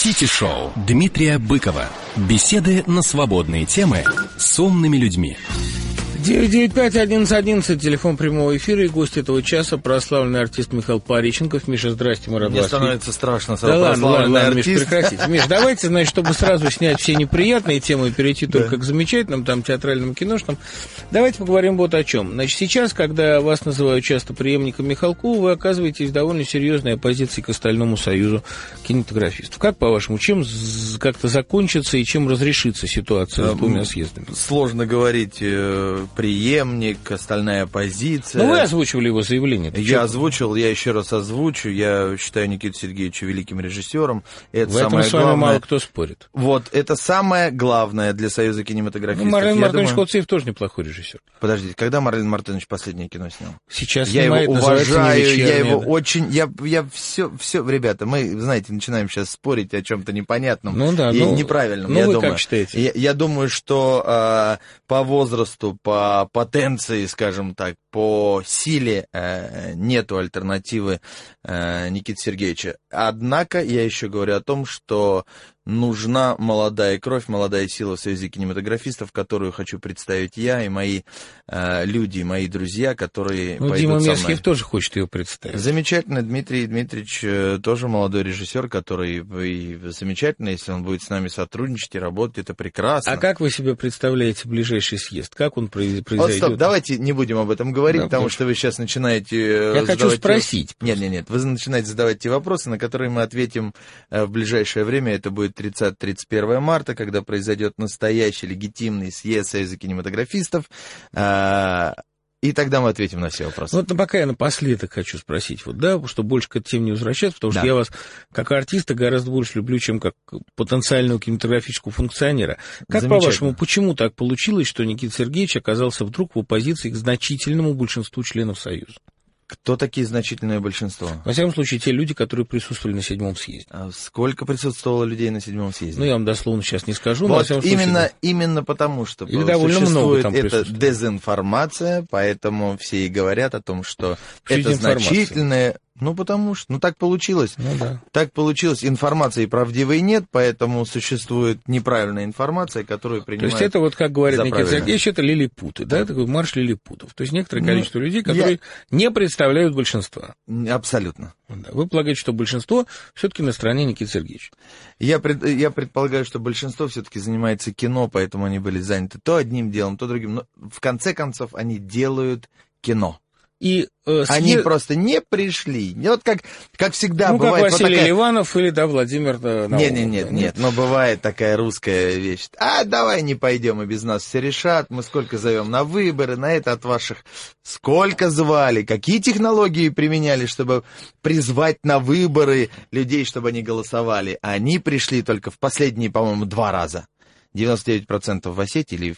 Сити-шоу Дмитрия Быкова. Беседы на свободные темы с умными людьми. 995-1111, телефон прямого эфира, и гость этого часа — прославленный артист Михаил Пореченков. Миша, здрасте, мы рады вас видеть. Мне становится страшно. Да ладно, Миш, прекратите. Миш, давайте, значит, чтобы сразу снять все неприятные темы и перейти только к замечательным, там, театральным, киношным, давайте поговорим вот о чем. Значит, сейчас, когда вас называют часто преемником Михалкова, вы оказываетесь в довольно серьезной оппозиции к остальному союзу кинематографистов. Как, по-вашему, чем как-то закончится и чем разрешится ситуация с двумя съездами? Сложно говорить. Преемник, остальная оппозиция. Но вы озвучивали его заявление. Я озвучил, я еще раз озвучу. Я считаю Никиту Сергеевича великим режиссером. Это в этом самое с вами главное. Мало кто спорит. Вот, это самое главное для Союза кинематографистов. Марлен Мартынович Хоцеев тоже неплохой режиссер. Подождите, когда Марлен Мартынович последнее кино снял? Сейчас я снимает, его уважаю, я его да. очень... Я все, ребята, мы, знаете, начинаем сейчас спорить о чем-то непонятном и неправильном. Ну, вы как считаете? Я думаю, что по возрасту, по потенции, скажем так, по силе нету альтернативы Никиты Сергеевича. Однако я еще говорю о том, что нужна молодая кровь, молодая сила в Союзе кинематографистов, которую хочу представить я и мои люди, мои друзья, которые пойдут Дима со мной. Месхиев тоже хочет ее представить. Замечательно. Дмитрий Дмитриевич тоже молодой режиссер, который и замечательно, если он будет с нами сотрудничать и работать, это прекрасно. А как вы себе представляете ближайший съезд? Как он произойдет? Вот стоп, давайте не будем об этом говорить, да, потому что вы сейчас начинаете... Я хочу спросить. Нет, вы начинаете задавать те вопросы, на которые мы ответим в ближайшее время. Это будет 30-31 марта, когда произойдет настоящий легитимный съезд Союза кинематографистов. И тогда мы ответим на все вопросы. Вот пока я напоследок хочу спросить, вот, да, чтобы больше к этой теме не возвращаться, потому что я вас как артиста гораздо больше люблю, чем как потенциального кинематографического функционера. Как, по-вашему, почему так получилось, что Никита Сергеевич оказался вдруг в оппозиции к значительному большинству членов Союза? Кто такие значительное большинство? Во всяком случае, те люди, которые присутствовали на 7-м съезде. А сколько присутствовало людей на 7-м съезде? Ну, я вам дословно сейчас не скажу. Вот но, именно потому, что существует эта дезинформация, поэтому все и говорят о том, что это значительное... Ну, потому что, так получилось. Так получилось. Информации правдивой нет, поэтому существует неправильная информация, которую принимают. То есть это вот, как говорит Никита Сергеевич, это лилипуты, да, такой марш лилипутов. То есть некоторое количество людей, которые не представляют большинства. Абсолютно. Да. Вы полагаете, что большинство все-таки на стороне Никиты Сергеевича? Я предполагаю, что большинство все-таки занимается кино, поэтому они были заняты то одним делом, то другим. Но в конце концов они делают кино. И они просто не пришли. Вот как всегда бывает. Как Василий Ливанов или Владимир Наумов. Нет, но бывает такая русская вещь. Давай не пойдем, и без нас все решат. Мы сколько зовем на выборы, на это от ваших... Сколько звали, какие технологии применяли, чтобы призвать на выборы людей, чтобы они голосовали. Они пришли только в последние, по-моему, 2 раза. 99% в Осетии или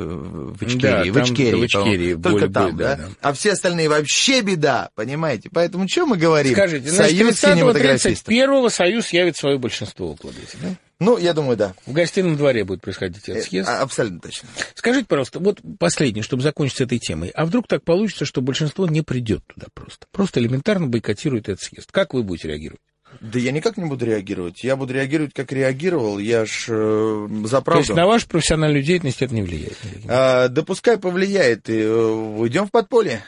в Ичкерии. Да, в Ичкерии, только там, да? А все остальные вообще беда, понимаете? Поэтому что мы говорим? Скажите, Союз кинематографистов. 31-го Союз явит свое большинство, укладываете, да? Ну, я думаю, да. В гостином дворе будет происходить этот съезд. Абсолютно точно. Скажите, пожалуйста, вот последнее, чтобы закончить с этой темой. А вдруг так получится, что большинство не придет туда просто? Просто элементарно бойкотирует этот съезд. Как вы будете реагировать? Да я никак не буду реагировать. Я буду реагировать, как реагировал. Я ж за правду. То есть на вашу профессиональную деятельность это не влияет? Да пускай повлияет. И уйдем в подполье.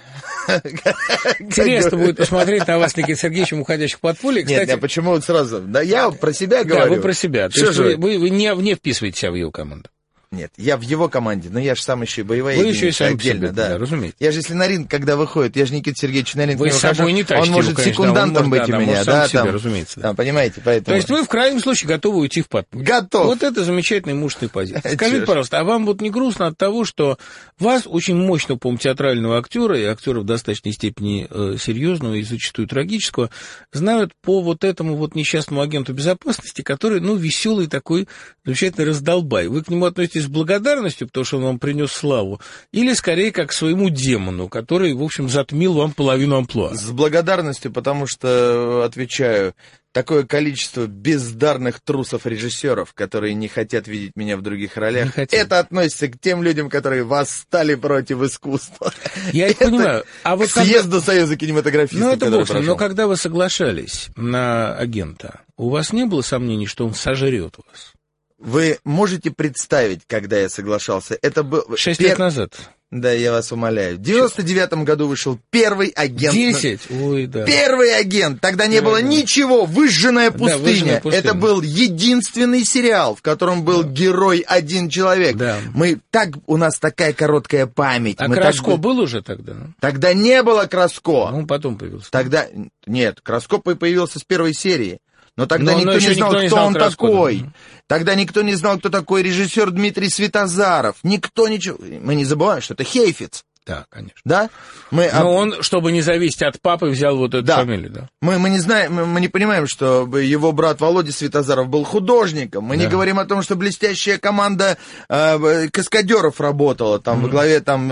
Интересно будет посмотреть на вас, Никита Сергеевич, уходящих в подполье. Кстати, нет, почему вот сразу? Да я про себя говорю. Да, вы про себя. То есть вы не вписываете себя в его команду. Нет, я в его команде, но я же сам еще и боевая единица отдельно, себе, да, разумеется. Я же, если на ринг, когда выходит, я же Никита Сергеевич на ринг вы не выхожу, он может секундантом быть у меня, да, там, разумеется. Да, понимаете, поэтому... То есть вы в крайнем случае готовы уйти в подполье? Готов. Вот это замечательная мужественная позиция. Скажите, пожалуйста, а вам вот не грустно от того, что вас, очень мощного, по-моему, театрального актера, и актера в достаточной степени серьезного и зачастую трагического, знают по вот этому вот несчастному агенту безопасности, который, веселый такой, замечательный раздолбай. Вы к нему относитесь с благодарностью, потому что он вам принес славу, или скорее как к своему демону, который, в общем, затмил вам половину амплуа? С благодарностью, потому что, отвечаю, такое количество бездарных трусов-режиссеров, которые не хотят видеть меня в других ролях. Это относится к тем людям, которые восстали против искусства. Я это понимаю. А вот к съезду Союза кинематографистов, ну, это бог, но когда вы соглашались на агента, у вас не было сомнений, что он сожрет вас? Вы можете представить, когда я соглашался? Это был... 6 лет назад. Да, я вас умоляю. В 99-м году вышел первый агент. 10? Ой, да. Первый агент. Тогда не было ничего. Выжженная пустыня. Да, выжженная пустыня. Это был единственный сериал, в котором был герой один человек. Да. У нас такая короткая память. А Краско был уже тогда? Тогда не было Краско. Ну, потом появился. Тогда... Нет, Краско появился с первой серии. Но тогда никто не знал, кто он такой. Да. Тогда никто не знал, кто такой режиссер Дмитрий Светозаров. Никто ничего... Мы не забываем, что это Хейфиц. Да, конечно. Да? Но он, чтобы не зависеть от папы, взял вот эту фамилию, да? Мы не знаем, мы не понимаем, что его брат Володя Светозаров был художником. Мы не говорим о том, что блестящая команда каскадеров работала там во главе там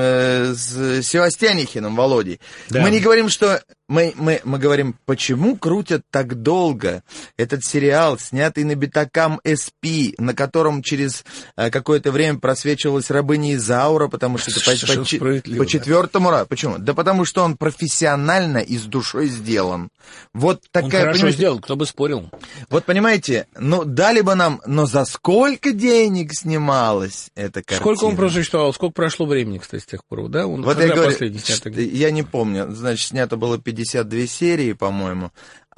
с Севастьянихиным Володей. Да. Мы не говорим, что... Мы говорим, почему крутят так долго этот сериал, снятый на Битакам SP, на котором через какое-то время просвечивалась рабыня Изаура, потому что это по четвертому разу. Почему? Да потому что он профессионально и с душой сделан. Вот такая, он хорошо сделал, кто бы спорил. Вот понимаете, ну дали бы нам, но за сколько денег снималась эта картина? Сколько он просуществовал, сколько прошло времени, кстати, с тех пор, да? Он вот я говорю, я не помню, значит, снято было 52 серии, по-моему.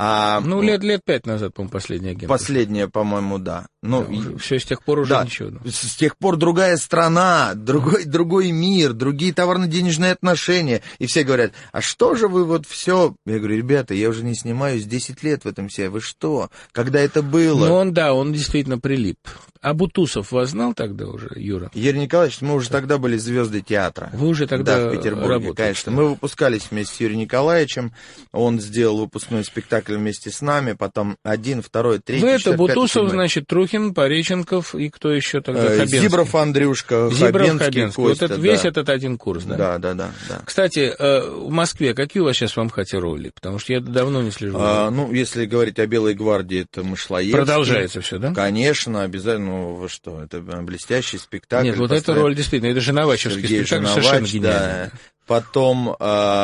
Ну, лет 5 назад, по-моему, последний агент. Последняя, по-моему, да. Ну, да, все с тех пор уже ничего. Да. С тех пор другая страна, другой мир, другие товарно-денежные отношения. И все говорят, а что же вы вот все... Я говорю, ребята, я уже не снимаюсь 10 лет в этом сериале. Вы что? Когда это было? Ну, он действительно прилип. А Бутусов вас знал тогда уже, Юра? Юрий Николаевич, мы уже тогда были звезды театра. Вы уже тогда в Петербурге, работали, конечно. Мы выпускались вместе с Юрием Николаевичем. Он сделал выпускной спектакль вместе с нами, потом 1, 2, 3, Вы 4, это Бутусов, 5, значит, Трухин, Пореченков и кто еще тогда? Хабенский. Зибров Андрюшка, Хабенский, Костя. Вот это, весь этот один курс, да? Да. Кстати, в Москве какие у вас сейчас в Амхате роли? Потому что я давно не слежу. Ну, если говорить о Белой гвардии, это Мышлоевский. Продолжается все, да? Конечно, обязательно. Ну, вы что, это блестящий спектакль. Нет, вот эта роль действительно, это же Новачевский спектакль, совершенно гениальный. Да. Потом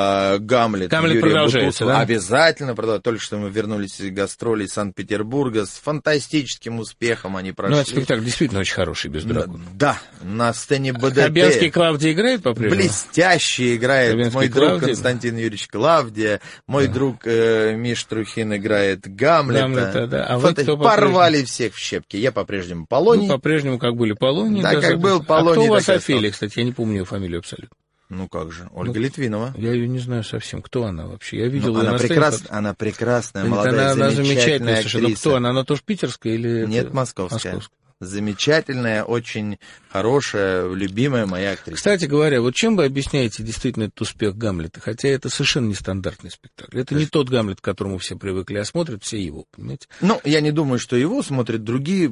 Гамлет. Гамлет продолжается, да? Обязательно продолжается. Только что мы вернулись из гастролей из Санкт-Петербурга. С фантастическим успехом они прошли. Ну, этот спектакль действительно очень хороший, без дракона. Да, на сцене БДТ. Хабенский Клавдия играет по-прежнему? Блестяще играет. Хабенский мой друг Клавдия. Константин Юрьевич Клавдия. Мой друг Миш Трухин играет Гамлета. Да. А вы кто порвали всех в щепки. Я по-прежнему Полоний. Ну, по-прежнему как были Полоний. Да, как был Полоний. А кто у вас Офелия, кстати? Я не помню ее фамилию абсолютно. Ну как же, Ольга Литвинова. Я ее не знаю совсем. Кто она вообще? Я видел ее на сцене. Она прекрасная, молодая, она замечательная актриса. Но кто она? Она тоже питерская или... Нет, московская. Замечательная, очень хорошая, любимая моя актриса. Кстати говоря, вот чем вы объясняете действительно этот успех Гамлета? Хотя это совершенно нестандартный спектакль. Это не тот Гамлет, к которому все привыкли, а смотрят все его, понимаете? Ну, я не думаю, что его смотрят другие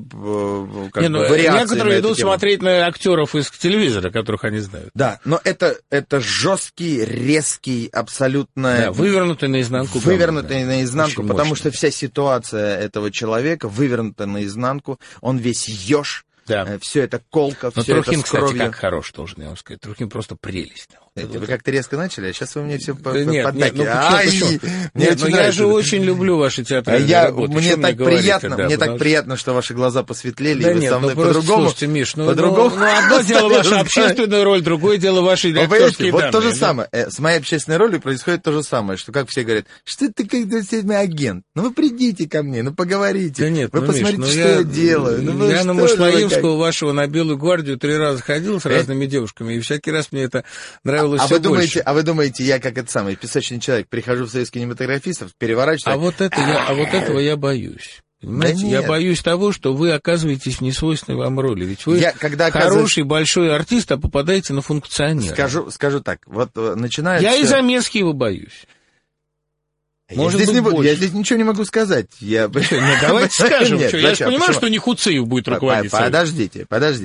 вариации. Некоторые идут смотреть на актеров из телевизора, которых они знают. Да, но это жесткий, резкий, абсолютно... Да, вывернутый наизнанку. Вывернутый наизнанку, потому что вся ситуация этого человека вывернута наизнанку. Он весь еж, да. Все это колко, но все Трухин, это с кровью. кстати, как хорош, должен я вам сказать. Трухин просто прелесть. Вы как-то резко начали, а сейчас вы мне все Нет, я же очень люблю ваши театральные работы. Мне так приятно, что ваши глаза посветлели, да и вы нет, со мной по-другому. Слушайте, Миш, одно дело ваша общественная роль, другое дело ваши актерские данные. Вот то же самое. С моей общественной ролью происходит то же самое, что, как все говорят, что ты как мой агент? Ну вы придите ко мне, ну поговорите. Да нет, вы посмотрите, что я делаю. Я на Мышлоевского вашего на Белую гвардию 3 раза ходил с разными девушками, и всякий раз мне это нравилось. А вы думаете, я как этот самый песочный человек, прихожу в союз кинематографистов, переворачиваю... А вот этого я боюсь. Понимаете? Да я боюсь того, что вы оказываетесь в несвойственной вам роли. Ведь вы хороший, большой артист, а попадаете на функционера. Скажу так, вот начинается... Я и Замецкий его боюсь. Я здесь ничего не могу сказать. Давайте скажем. Я же понимаю, что не Хуциев будет руководить. Подождите.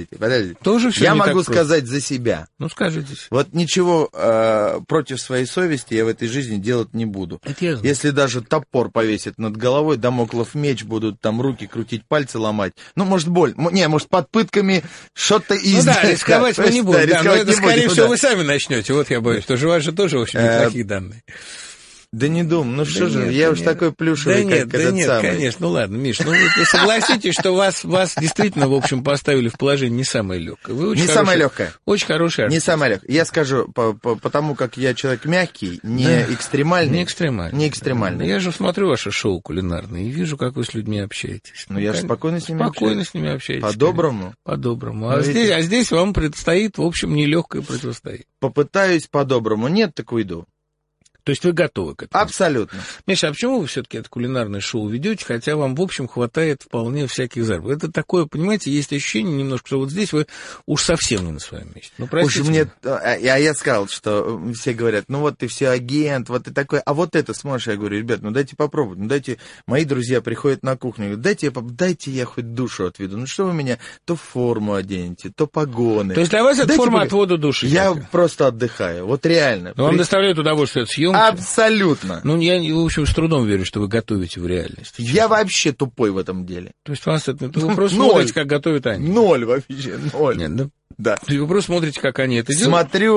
Тоже все я могу сказать за себя. Ну, скажите. Вот ничего против своей совести я в этой жизни делать не буду. Если даже топор повесит над головой, дамоклов меч, будут там руки крутить, пальцы ломать. Ну, может, боль. Может, под пытками что-то из... Ну да, рисковать мы не будем. Но это, скорее всего, вы сами начнете. Вот я боюсь, потому что у вас же тоже очень неплохие данные. Да не думаю, я уж такой плюшевый, как этот самый. Конечно, ну ладно, Миш, вы согласитесь, что вас действительно, в общем, поставили в положение не самое легкое. Самое легкое. Очень хороший артист. Не самое легкое. Я скажу, потому как я человек мягкий, не экстремальный. Не экстремальный. Я же смотрю ваше шоу кулинарное и вижу, как вы с людьми общаетесь. Я же спокойно с ними общаюсь. По-доброму? По-доброму. А здесь вам предстоит, в общем, нелегкое противостояние. Попытаюсь по-доброму. Нет, так уйду. То есть вы готовы к этому? Абсолютно. Миша, а почему вы все-таки это кулинарное шоу ведете, хотя вам, в общем, хватает вполне всяких заработков? Это такое, понимаете, есть ощущение немножко, что вот здесь вы уж совсем не на своем месте. Ну, простите. Я сказал, что все говорят, вот ты все агент, вот ты такой, а вот это смотришь, я говорю, ребят, дайте попробовать, дайте, мои друзья приходят на кухню, говорят, дайте я хоть душу отведу, что вы меня то в форму оденете, то погоны. То есть для вас это форма отвода души? Я просто отдыхаю, вот реально. Но вам доставляет удовольствие от съемки? Абсолютно. Я, в общем, с трудом верю, что вы готовите в реальности. Я вообще тупой в этом деле. То есть вы просто смотрите, как готовят они? 0 вообще, 0. Нет, да? Да. То есть вы просто смотрите, как они это делают?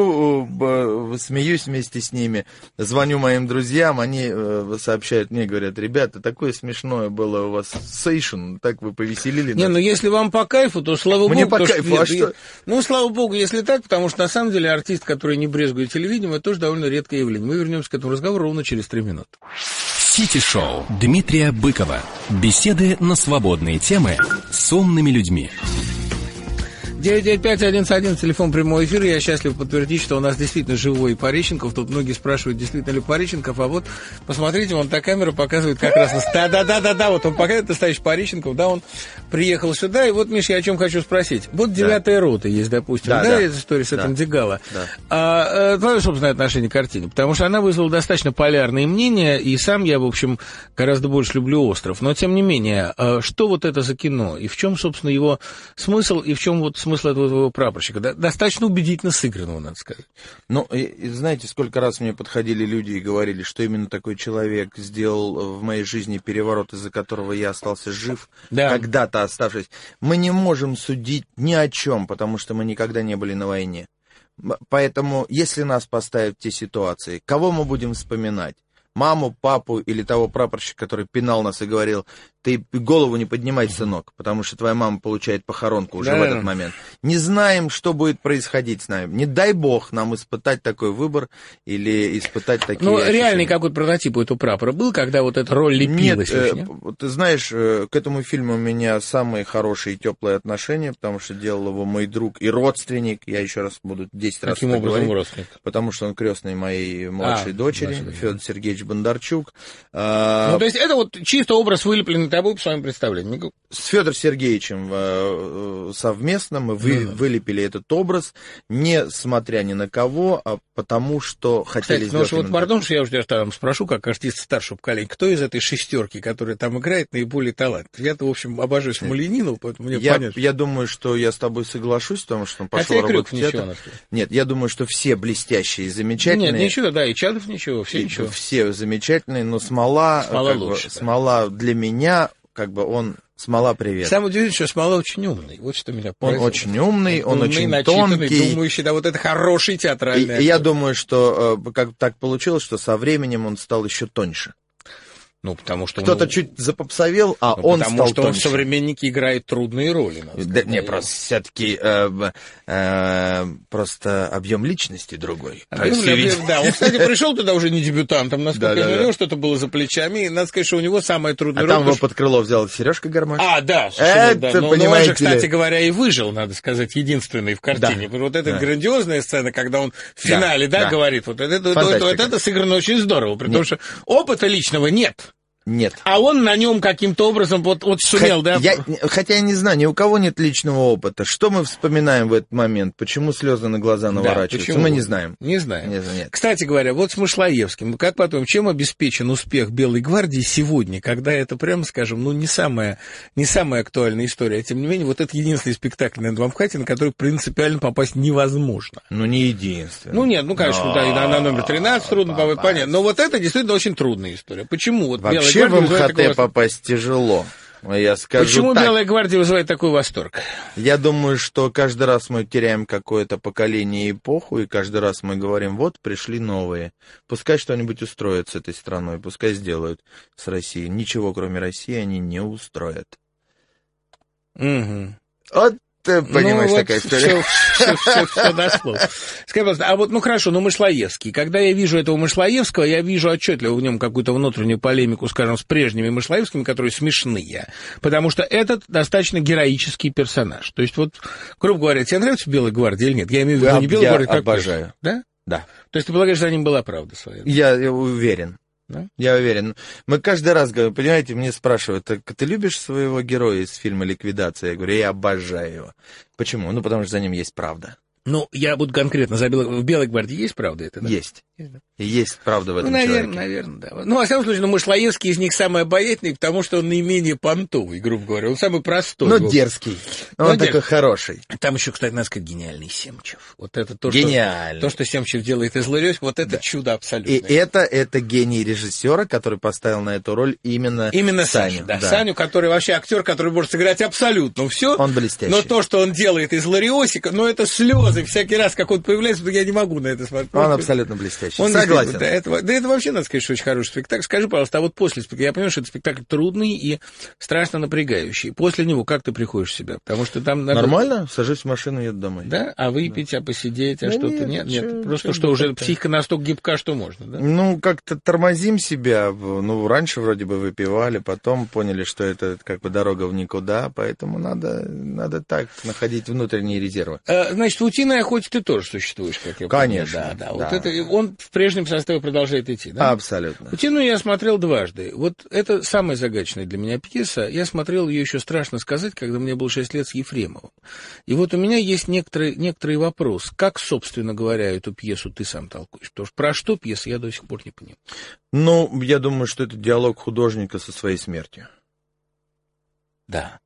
Смотрю, смеюсь вместе с ними, звоню моим друзьям, они сообщают мне, говорят, ребята, такое смешное было у вас сейшн, так вы повеселили нас. Если вам по кайфу, то слава богу. Мне по кайфу, а что? Слава богу, если так, потому что на самом деле артист, который не брезгует телевидением, это тоже довольно редкое явление. Мы вернемся к этому разговору ровно через 3 минуты. Сити-шоу Дмитрия Быкова. Беседы на свободные темы с умными людьми. 995-1111, телефон прямого эфира. Я счастлив подтвердить, что у нас действительно живой Пореченков. Тут многие спрашивают, действительно ли Пореченков. А вот, посмотрите, вон та камера показывает как раз... Да, вот он показывает, настоящий Пореченков. Да, он приехал сюда. И вот, Миша, я о чем хочу спросить. Вот 9-я рота есть, допустим, эта история с этим Дегало. Да. Твое собственное отношение к картине. Потому что она вызвала достаточно полярные мнения. И сам я, в общем, гораздо больше люблю «Остров». Но, тем не менее, что вот это за кино? И в чем, собственно, его смысл? И в чем вот смысл этого прапорщика? Достаточно убедительно сыгранного, надо сказать. И знаете, сколько раз мне подходили люди и говорили, что именно такой человек сделал в моей жизни переворот, из-за которого я остался жив, когда-то оставшись. Мы не можем судить ни о чем, потому что мы никогда не были на войне. Поэтому, если нас поставят в те ситуации, кого мы будем вспоминать? Маму, папу или того прапорщика, который пинал нас и говорил, ты голову не поднимай, сынок, потому что твоя мама получает похоронку уже в этот момент. Не знаем, что будет происходить с нами. Не дай бог нам испытать такой выбор или испытать такие ощущения. Реальный какой-то прототип у этого прапора был, когда вот эта роль лепилась? Нет, ты знаешь, к этому фильму у меня самые хорошие и теплые отношения, потому что делал его мой друг и родственник. Я еще раз буду 10 раз это говорить. Родственник? Потому что он крестный моей младшей дочери, Федор Сергеевич Бондарчук. То есть это вот чисто образ вылепленный тобой по своему представлению? С Федором Сергеевичем совместно мы вылепили этот образ, не смотря ни на кого, а потому что хотели сделать... Кстати, пардон, что я уже там спрошу, как артист старшего поколения, кто из этой шестерки, которая там играет, наиболее талантлив? Я-то, в общем, обожаю Смольянинова, поэтому мне понятно. Я думаю, что я с тобой соглашусь, потому что он пошел работать в театр. Нет, я думаю, что все блестящие и замечательные. Нет, ничего, и Чадов ничего, все ничего. Все замечательные, но Смола лучше. Смола для меня, он... Смола, привет. Самое удивительное, что Смола очень умный. Вот что меня поразило. Он очень умный, он очень тонкий. Думающий, вот это хороший театральный. И я думаю, что как так получилось, что со временем он стал еще тоньше. Потому что кто-то чуть запопсовел, а он стал тоньше. Потому что он в «Современнике» играет трудные роли. Просто все-таки просто объем личности другой. Он, кстати, пришел туда уже не дебютантом, насколько я понял, что-то было за плечами, и надо сказать, что у него самая трудная роль. А там его под крыло взял Сережка Гармаш. Это, но он же, кстати говоря, и выжил, надо сказать, единственный в картине. Вот эта грандиозная сцена, когда он в финале говорит, вот это сыграно очень здорово, при том, что опыта личного нет. Нет. А он на нем каким-то образом вот сумел, да? Хотя я не знаю, ни у кого нет личного опыта. Что мы вспоминаем в этот момент? Почему слезы на глаза наворачиваются? Мы не знаем. Не знаем. Нет. Кстати говоря, вот с Мышлоевским. Как потом, чем обеспечен успех Белой гвардии сегодня, когда это, прямо скажем, не самая актуальная история. Тем не менее, вот это единственный спектакль на этом обхвате, на который принципиально попасть невозможно. Не единственный. Нет, конечно, да, и на номер 13 трудно попасть, понятно. Но вот это действительно очень трудная история. Почему? Вот вообще в МХТ попасть тяжело. Я скажу Почему так. Белая гвардия вызывает такой восторг? Я думаю, что каждый раз мы теряем какое-то поколение и эпоху, и каждый раз мы говорим, вот пришли новые. Пускай что-нибудь устроят с этой страной, пускай сделают с Россией. Ничего, кроме России, они не устроят. Угу. Вот ты понимаешь, такая история. Все дошло. Скажи, пожалуйста, а вот, хорошо, Мышлоевский. Когда я вижу этого Мышлоевского, я вижу отчетливо в нем какую-то внутреннюю полемику, скажем, с прежними Мышлоевскими, которые смешные. Потому что этот достаточно героический персонаж. То есть, вот, грубо говоря, тебе нравится Белая гвардия или нет? Я имею в виду не Белая гвардия, как обожаю. Да? Да. То есть, ты полагаешь, за ним была правда своя? Я уверен. Да? Я уверен. Мы каждый раз говорим, понимаете, мне спрашивают, ты любишь своего героя из фильма «Ликвидация»? Я говорю, я обожаю его. Почему? Потому что за ним есть правда. Я буду конкретно в Белой гвардии есть правда это? Да? Есть. Есть правда в этом человеке. Наверное, да. Во всяком случае, Мышлоевский из них самый обаятельный, потому что он наименее понтовый, грубо говоря. Он самый простой. Дерзкий. Он такой хороший. Там еще, кстати, надо сказать, гениальный Семчев. Вот это то, гениальный. Что Семчев делает из Ларёвки, вот это чудо абсолютное. И это гений режиссера, который поставил на эту роль именно Саню. Да. Саню, который вообще актер, который может сыграть абсолютно все. Он блестящий. Но то, что он делает из Лариосика, это слезы. Всякий раз, как он появляется, я не могу на это смотреть. Он абсолютно блестящий. Он согласен. Это вообще, надо сказать, что очень хороший спектакль. Скажи, пожалуйста, а вот после спектакля, я понимаю, что это спектакль трудный и страшно напрягающий. После него как ты приходишь в себя? Потому что там надо... Нормально, сажусь в машину и еду домой. Да? А выпить, посидеть, что-то нет? Нет, просто что, уже психика настолько гибка, что можно, да? Как-то тормозим себя. Раньше вроде бы выпивали, потом поняли, что это дорога в никуда, поэтому надо так находить внутренние резервы. Значит, в утиной охоте ты тоже существуешь, как я понимаю. Конечно. Да. Вот это, он в прежнем составе продолжает идти, да? Абсолютно. «Утиную» я смотрел дважды. Вот это самая загадочная для меня пьеса. Я смотрел ее еще, страшно сказать, когда мне было 6 лет, с Ефремовым. И вот у меня есть некоторый вопрос. Как, собственно говоря, эту пьесу ты сам толкуешь? Потому что про что пьеса, я до сих пор не понимаю. Я думаю, что это диалог художника со своей смертью. Да.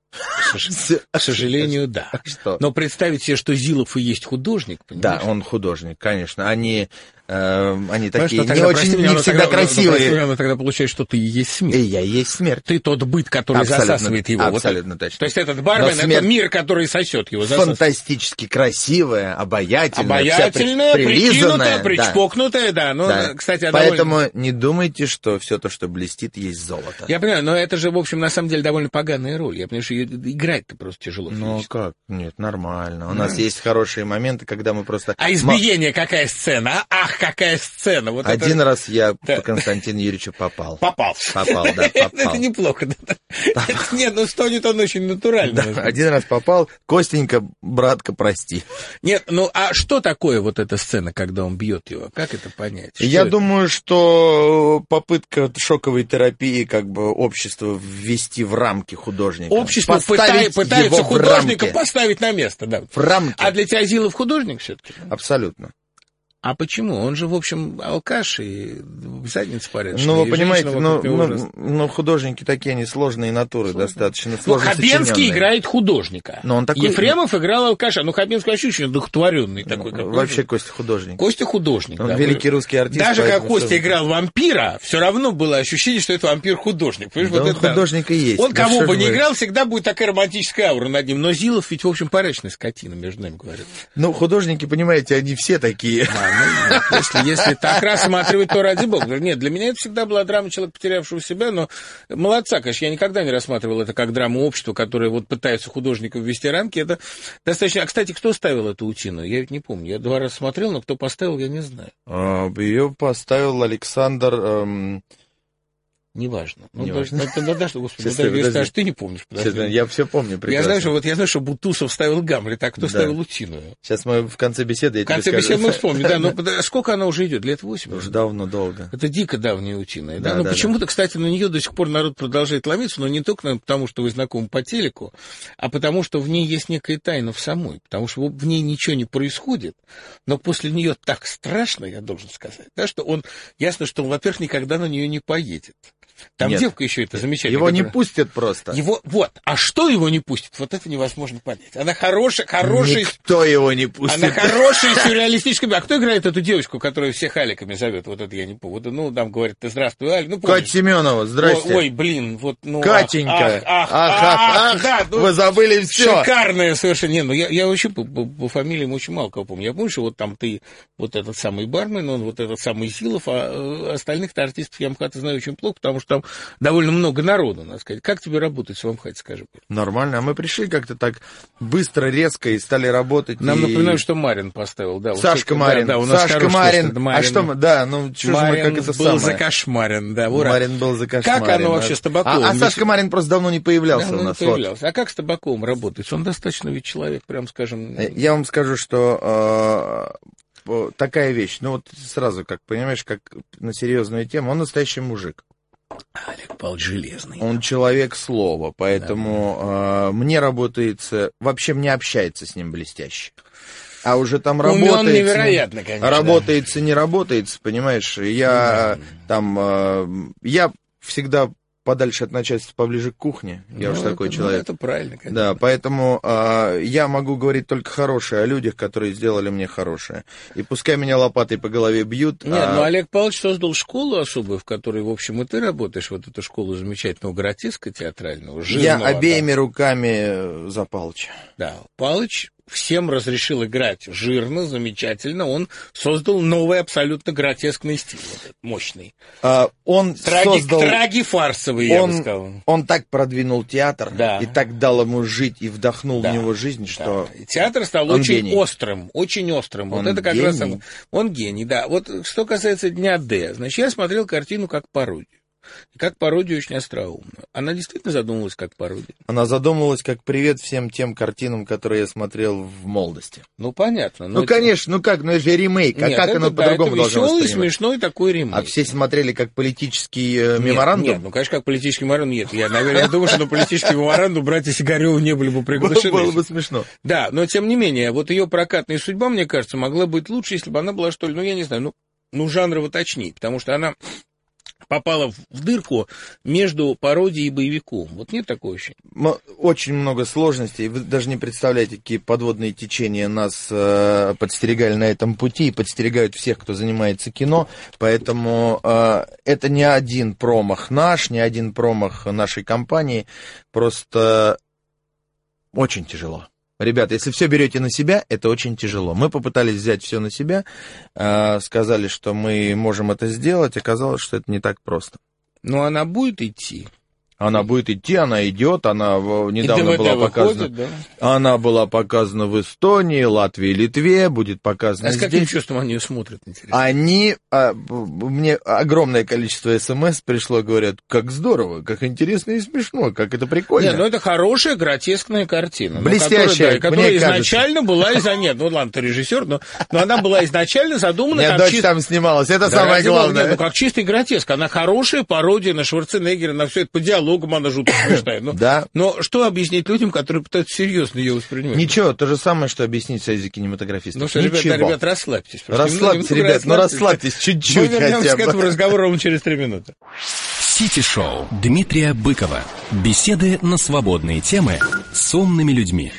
К сожалению, да. Но представить себе, что Зилов и есть художник, понимаешь? Да, он художник, конечно. Они такие не всегда красивые. Но тогда получается, что ты и есть смерть. И я и есть смерть. Ты тот быт, который засасывает его. Абсолютно точно. То есть этот бармен, это мир, который сосет его. Фантастически красивая, обаятельная, прикинутая, причпокнутая, да. Кстати, поэтому не думайте, что все то, что блестит, есть золото. Я понимаю, но это же, в общем, на самом деле довольно поганая роль. Я понимаю, что играть-то просто тяжело. Как? Нет, нормально. У нас есть хорошие моменты, когда мы просто... А избиение какая сцена? Ах, какая сцена! Вот один раз я по Константину Юрьевичу попал. Попал, да, попал. Это неплохо. Нет, стонет он очень натурально. Один раз попал. Костенька, братка, прости. Нет, а что такое вот эта сцена, когда он бьет его? Как это понять? Я думаю, что попытка шоковой терапии общество ввести в рамки художника. Общество пытается художника поставить на место, да. В рамки. А для тебя Зилов художник все-таки? Абсолютно. А почему? Он же, в общем, алкаш и в задницу порядочный. Вы понимаете, художники такие, они сложные натуры, достаточно сложно сочиненные. Хабенский играет художника. Но он такой... Ефремов играл алкаша. Хабенский вообще очень одухотворенный такой. Вообще Костя художник. Костя художник, он великий русский артист. Даже как Костя играл вампира, все равно было ощущение, что это вампир-художник. Да, он художник и есть. Он кого бы ни играл, всегда будет такая романтическая аура над ним. Но Зилов ведь, в общем, порядочная скотина, между нами говорят. Художники, понимаете, они все такие... Если так рассматривать, то ради бога. Нет, для меня это всегда была драма человека, потерявшего себя, но молодца, конечно, я никогда не рассматривал это как драму общества, которое пытается художников ввести рамки. Это достаточно... А, кстати, кто ставил эту «Утиную»? Я ведь не помню. Я 2 раза смотрел, но кто поставил, я не знаю. Ее поставил Александр... Неважно. Неважно. Да, что, господи, ты скажешь, ты не помнишь. Я все помню прекрасно. Я знаю, что Бутусов ставил Гамлета, а кто ставил Утиную. Сейчас мы в конце беседы, В конце беседы мы вспомним, да, но сколько она уже идет? Лет 8? Уже давно, долго. Это дико давняя Утиная, да? Но почему-то, кстати, на нее до сих пор народ продолжает ломиться, но не только потому, что вы знакомы по телеку, а потому, что в ней есть некая тайна в самой, потому что в ней ничего не происходит, но после нее так страшно, я должен сказать, да, что ясно, что он, во-первых, никогда на нее не поедет. Там девка еще это замечательная. Его не пустят просто. А что его не пустит? Вот это невозможно понять. Она хорошая... Никто его не пустит. Она хорошая, сюрреалистическая... А кто играет эту девочку, которую всех Аликами зовет? Вот это я не помню. Ну, там говорит, ты здравствуй, Алик. Ну, Катя Семенова, здрасте. Ой, блин, вот, ну... Катенька. Да, вы забыли все. Шикарная совершенно. Я вообще по фамилиям очень мало кого помню. Я помню, что вот там ты, вот этот самый бармен, он вот этот самый Зилов, а остальных-то артистов я МХАТа знаю очень плохо, потому что там довольно много народу, надо сказать. Как тебе работать в МХАТе, скажи? Нормально. А мы пришли как-то так быстро, резко и стали работать. Нам напоминают, что Марин поставил. Да, Сашка Марин. Да, у нас Сашка Марин. А что мы, да, ну, что же мы как это самое. Марин был закошмарен, да, ура. Марин был закошмарен. Как оно вообще с Табаковым? А Сашка Марин просто давно не появлялся у нас. А как с Табаковым работает? Он достаточно ведь человек, прям скажем... Я вам скажу, что... такая вещь, ну вот сразу, как понимаешь, как на серьезную тему, он настоящий мужик. Олег Павлович железный. Он человек слова, поэтому мне работается, вообще мне общается с ним блестяще. А уже там работается... Он невероятно, конечно. Работается, не работается, понимаешь, я всегда... подальше от начальства, поближе к кухне. Я уж такой человек. Это правильно, конечно. Да, поэтому я могу говорить только хорошее о людях, которые сделали мне хорошее. И пускай меня лопатой по голове бьют. Нет, но Олег Павлович создал школу особую, в которой, в общем, и ты работаешь, вот эту школу замечательного гротеска театрального, жирного. Я обеими руками за Палыча. Да, Палыч всем разрешил играть жирно, замечательно. Он создал новый абсолютно гротескный стиль, вот, мощный. Он создал... Трагифарсовый, я бы сказал. Он так продвинул театр, и так дал ему жить, и вдохнул в него жизнь, что... И театр стал очень острым, очень острым. Вот это как раз... Он гений, да. Вот что касается Дня Д, значит, я смотрел картину как пародию. И как пародию очень остроумную. Она действительно задумывалась как пародия. Она задумывалась как привет всем тем картинам, которые я смотрел в молодости. Ну, понятно. Ну, конечно, ну как, ну это же ремейк. Нет, как оно по-другому должно веселый, смешной такой ремейк. А все смотрели как политический меморандум? Нет, ну, конечно, как политический меморандум нет. Я думаю, что на политический меморандум братья Сигарёвы не были бы приглашены. Было бы смешно. Да, но тем не менее, вот ее прокатная судьба, мне кажется, могла быть лучше, если бы она была, что ли, ну, я не знаю, жанрово точнее, потому что она попала в дырку между пародией и боевиком. Вот нет такого ощущения? Очень много сложностей. Вы даже не представляете, какие подводные течения нас подстерегали на этом пути и подстерегают всех, кто занимается кино. Поэтому это не один промах наш, не один промах нашей компании. Просто очень тяжело. Ребята, если все берете на себя, это очень тяжело. Мы попытались взять все на себя, сказали, что мы можем это сделать, оказалось, что это не так просто. Но она будет идти? Она будет идти, она идет, она недавно была показана. Выходит, да? Она была показана в Эстонии, Латвии, Литве, будет показана здесь. А с каким чувством они ее смотрят, интересно? Мне огромное количество СМС пришло, говорят, как здорово, как интересно и смешно, как это прикольно. Нет, это хорошая гротескная картина. Блестящая, которая изначально была Нет, ну ладно, ты режиссер, но она была изначально задумана как... Дочь там снималась, это самое главное. Нет, как чистый гротеск. Она хорошая пародия на Шварценеггера, на все это по диалогу. Она жутко смешная. Но что объяснить людям, которые пытаются серьезно ее воспринимать? Ничего, то же самое, что объяснить в Союзе кинематографистов. Ну что, ребят, расслабьтесь. Расслабьтесь чуть-чуть хотя бы. Мы вернемся к этому разговору ровно через 3 минуты. Сити-шоу Дмитрия Быкова. Беседы на свободные темы с умными людьми.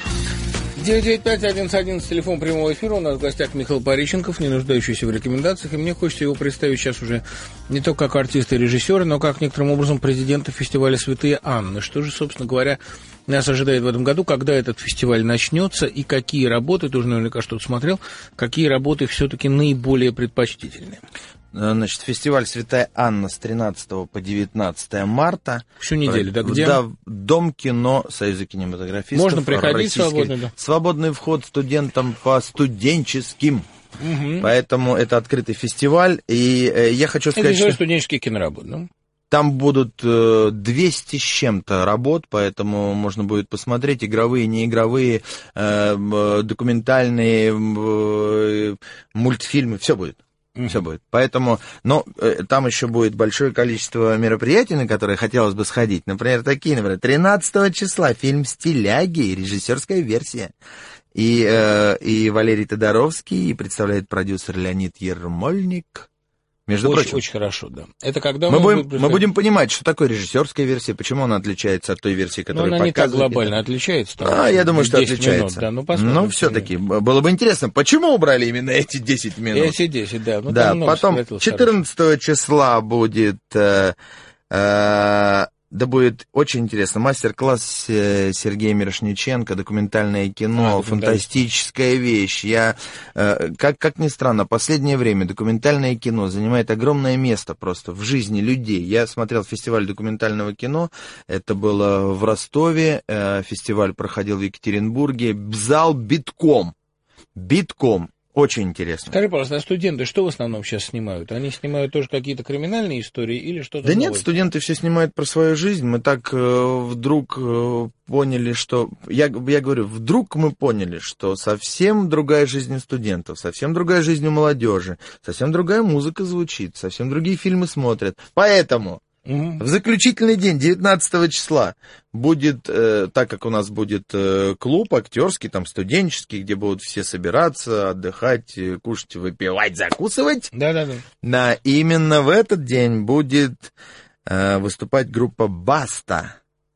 995-1111, телефон прямого эфира. У нас в гостях Михаил Пореченков, не нуждающийся в рекомендациях. И мне хочется его представить сейчас уже не только как артиста и режиссера, но как некоторым образом президента фестиваля «Святые Анны». Что же, собственно говоря, нас ожидает в этом году, когда этот фестиваль начнется, и какие работы, ты уже наверняка что-то смотрел, какие работы все-таки наиболее предпочтительные? Значит, фестиваль «Святая Анна» с 13 по 19 марта. Всю неделю, да, где? Да, Дом кино Союза кинематографистов. Можно приходить свободно, да? Свободный вход студентам по студенческим. Поэтому это открытый фестиваль. И я хочу сказать, что... студенческие киноработы, да? Там будут 200 с чем-то работ, поэтому можно будет посмотреть игровые, неигровые, документальные, мультфильмы, все будет. Все будет. Поэтому, там еще будет большое количество мероприятий, на которые хотелось бы сходить. Например, 13 числа фильм «Стиляги», режиссерская версия. И Валерий Тодоровский, и представляет продюсер Леонид Ермольник. Между прочим. Очень хорошо, да. Это когда мы будем понимать, что такое режиссерская версия, почему она отличается от той версии, которая показывает. Она не так глобально отличается. Я думаю, что отличается. Минут, да, но все-таки было бы интересно, почему убрали именно эти 10 минут. Эти 10, да. Да, потом 14 числа будет... будет очень интересно. Мастер-класс Сергея Мирошниченко, документальное кино, фантастическая вещь. Как ни странно, последнее время документальное кино занимает огромное место просто в жизни людей. Я смотрел фестиваль документального кино, это было в Ростове, фестиваль проходил в Екатеринбурге, зал битком. Очень интересно. Скажи, пожалуйста, а студенты что в основном сейчас снимают? Они снимают тоже какие-то криминальные истории или что-то Да новое? нет, студенты все снимают про свою жизнь. Мы так вдруг поняли, что... Я говорю, вдруг мы поняли, что совсем другая жизнь у студентов, совсем другая жизнь у молодежи, совсем другая музыка звучит, совсем другие фильмы смотрят. Поэтому... В заключительный день, 19 числа, будет, так как у нас будет клуб актерский, там студенческий, где будут все собираться, отдыхать, кушать, выпивать, закусывать. Да. Именно в этот день будет выступать группа «Баста».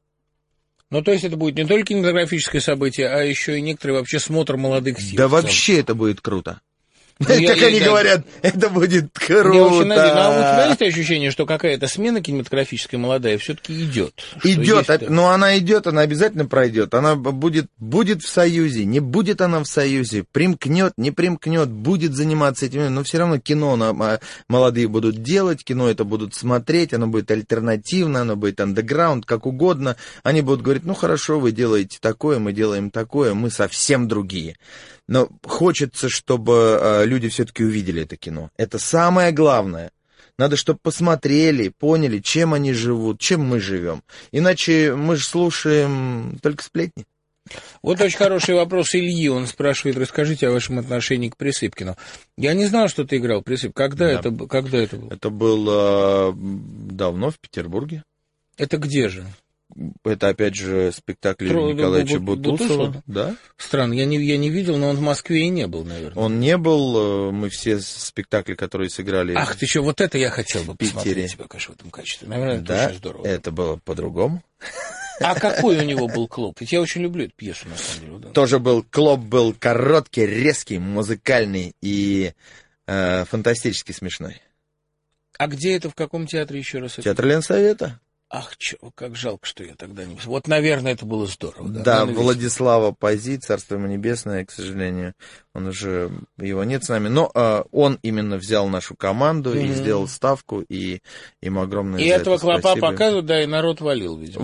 Ну, то есть это будет не только кинематографическое событие, а еще и некоторый вообще смотр молодых сил. Да вообще это будет круто. Как они говорят, это будет круто. Я очень надеюсь. А у тебя есть ощущение, что какая-то смена кинематографическая молодая все-таки идет? Но она идет, она обязательно пройдет. Она будет в Союзе, не будет она в Союзе, примкнет, не примкнет, будет заниматься этим. Но все равно кино молодые будут делать, кино это будут смотреть, оно будет альтернативно, оно будет андеграунд, как угодно. Они будут говорить, хорошо, вы делаете такое, мы делаем такое, мы совсем другие. Но хочется, чтобы люди все-таки увидели это кино. Это самое главное. Надо, чтобы посмотрели, поняли, чем они живут, чем мы живем. Иначе мы же слушаем только сплетни. Вот очень хороший вопрос Ильи. Он спрашивает, расскажите о вашем отношении к Присыпкину. Я не знал, что ты играл Присыпкина. Когда это было? Это было давно в Петербурге. Это где же? Это, опять же, спектакль Юрия Николаевича Бутусова. Да? Странно, я не видел, но он в Москве и не был, наверное. Он не был, мы все спектакли, которые сыграли... Ах, ты что, вот это я хотел бы посмотреть тебя, конечно, в этом качестве. Наверное, это очень здорово. Это было по-другому. А какой у него был клуб? Ведь я очень люблю эту пьесу, на самом деле. Да. Тоже клуб был короткий, резкий, музыкальный и фантастически смешной. А где это, в каком театре еще раз? Театр Ленсовета. Ах, как жалко, что я тогда не... Вот, наверное, это было здорово. Да, Владислава Пози, царство ему небесное, к сожалению, его нет с нами, но он именно взял нашу команду и сделал ставку, и ему огромное и за этого это клопа спасибо. Показывают, да, и народ валил, видимо.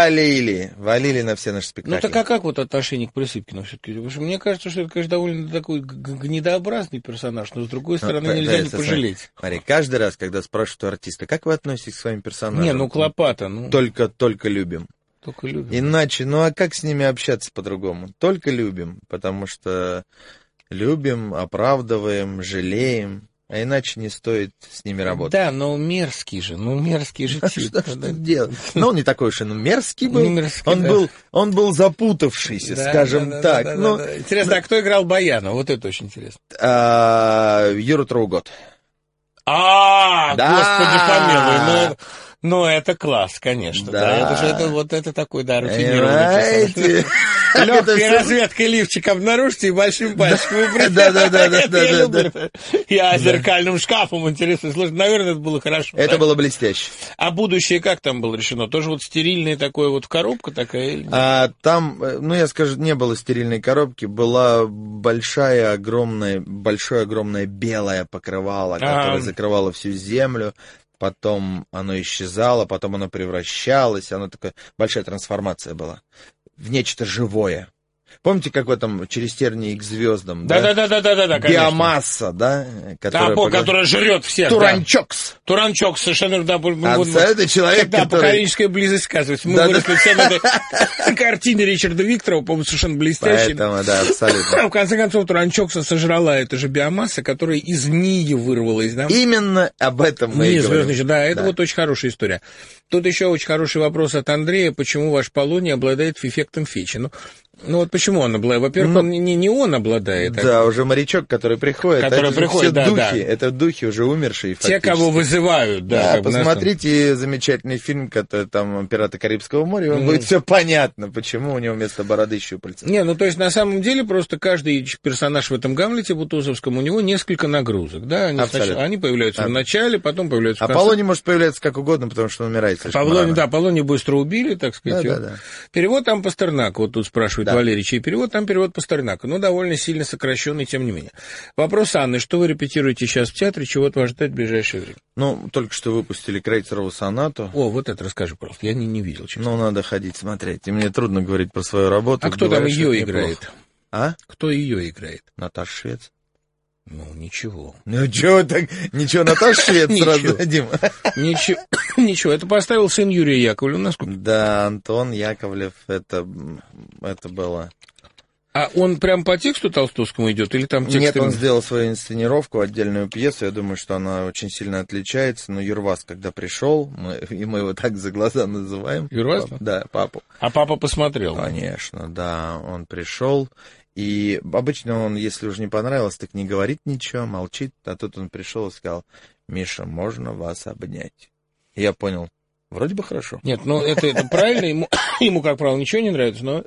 Валили на все наши спектакли. Ну, так а как вот отношение к Присыпкину все-таки? Потому что мне кажется, что это, конечно, довольно такой гнидообразный персонаж, но, с другой стороны, нельзя не пожалеть. Смотри, каждый раз, когда спрашивают у артиста, как вы относитесь к своим персонажам? Клопа-то, Только любим. Только любим. Иначе, а как с ними общаться по-другому? Только любим, потому что любим, оправдываем, жалеем, а иначе не стоит с ними работать. Да, но мерзкий же тип. Что делать? Но он не такой уж и мерзкий был. Он был запутавшийся, скажем так. Интересно, а кто играл Баяна? Вот это очень интересно. Юра Тругот. Господи помилуй, ну, это класс, конечно. Да. Это такой, рафинированный персонаж. Легкой разведкой лифчик обнаружьте и большим пальчиком Да. Я зеркальным шкафом, интересно. Слушай, наверное, это было хорошо. Это было блестяще. А будущее как там было решено? Тоже вот стерильная такая вот коробка такая? Там, я скажу, не было стерильной коробки, была большое огромное белое покрывало, которое закрывало всю землю. Потом оно исчезало, потом оно превращалось, оно такая большая трансформация была в нечто живое. Помните, как в этом «Через тернии к звездам»? Да, биомасса, да? Которая жрет всех. Туранчокс. Да. Туранчокс, совершенно, да. Абсолютно человек, когда поколенческая близость сказывается. Мы выросли все на этой картине Ричарда Викторова, по-моему, совершенно блестящей. Поэтому, да, абсолютно. В конце концов, Туранчокса сожрала эта же биомасса, которая из НИИ вырвалась, да? Именно об этом мы и говорим. Да, это вот очень хорошая история. Тут еще очень хороший вопрос от Андрея, почему ваш полоний обладает эффектом Фичи. Ну вот почему он обладает? Во-первых, не он обладает. Да, уже морячок, который приходит. Это духи уже умершие. Те, кого вызывают, да. Посмотрите замечательный фильм, который там «Пираты Карибского моря», вам будет все понятно, почему у него вместо бороды щупальца. То есть на самом деле просто каждый персонаж в этом Гамлете Бутузовском, у него несколько нагрузок, да? Они появляются в начале, потом появляются в конце. Аполлоний может появляться как угодно, потому что он умирает слишком рано. Аполлония быстро убили, так сказать. Да. Перевод там Пастернака, вот тут спрашивает Валерий, чей перевод, там перевод Пастернака, довольно сильно сокращенный, тем не менее. Вопрос Анны, что вы репетируете сейчас в театре, чего от вас ждать в ближайшее время? Только что выпустили Крейцерову сонату. Вот это расскажи, пожалуйста, я не видел, честно. Надо ходить смотреть, и мне трудно говорить про свою работу. А кто там ее играет? А? Кто ее играет? Наташа Швец. Ничего. Ничего, Наташа Швец сразу дадим. Ничего, это поставил сын Юрия Яковлева, насколько? Да, Антон Яковлев, это было... А он прям по тексту Толстовскому идет или там текст? Нет, он сделал свою инсценировку, отдельную пьесу. Я думаю, что она очень сильно отличается. Но Юрвас, когда пришел, мы его так за глаза называем. Юрвас? Да, папу. А папа посмотрел? Конечно, да. Он пришел. И обычно он, если уже не понравилось, так не говорит ничего, молчит. А тут он пришел и сказал: «Миша, можно вас обнять?» И я понял, вроде бы хорошо. Нет, это правильно. Ему, как правило, ничего не нравится, но...